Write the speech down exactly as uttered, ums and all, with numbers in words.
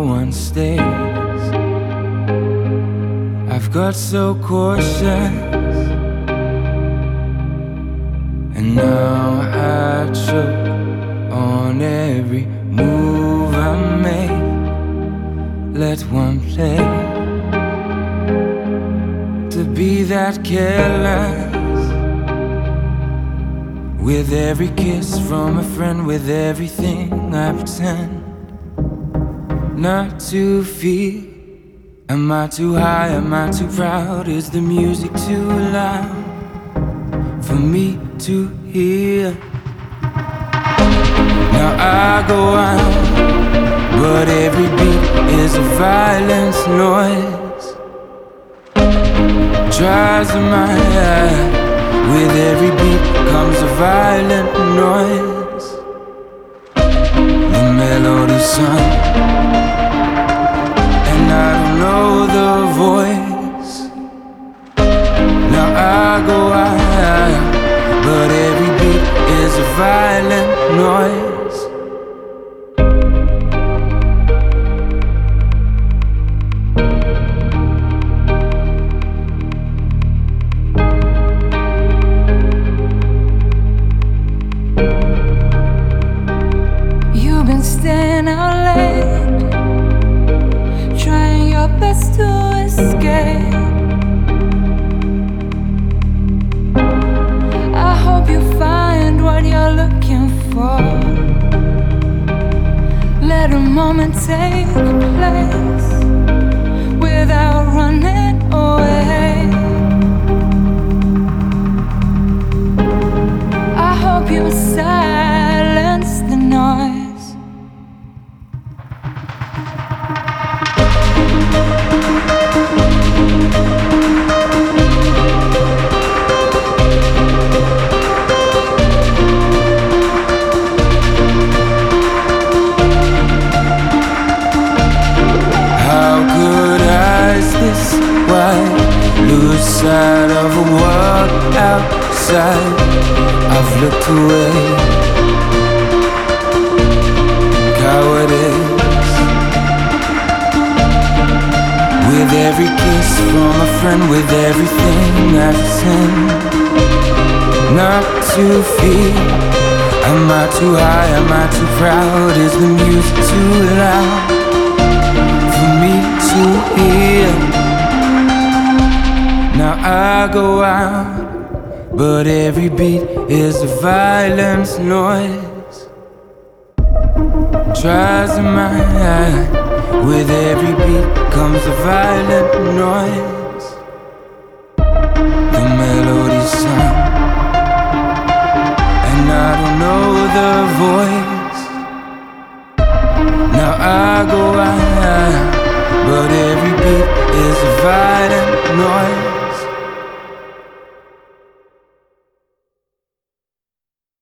one stays. I've got so cautious, and now I choke on every move I make. Let one play to be that careless. With every kiss from a friend, with everything I pretend not to feel. Am I too high, am I too proud? Is the music too loud for me to hear? Now I go out, but every beat is a violent noise. Tries my eye. With every beat comes a violent noise. The melody's sung, and I don't know the voice. Now I go out, but every beat is a violent noise. Staying out late, trying your best to escape. I hope you find what you're looking for. Let a moment take place without running away. I hope you silence the noise. Lose sight of a world outside. I've looked away. Cowardice. With every kiss from a friend, with everything I've seen. Not to feel. Am I too high? Am I too proud? Is the music too loud for me to hear? Now I go out, but every beat is a violent noise. Tries my eye. With every beat comes a violent noise. The melody's sung, and I don't know the voice. Now I go out, but every beat is a violent noise.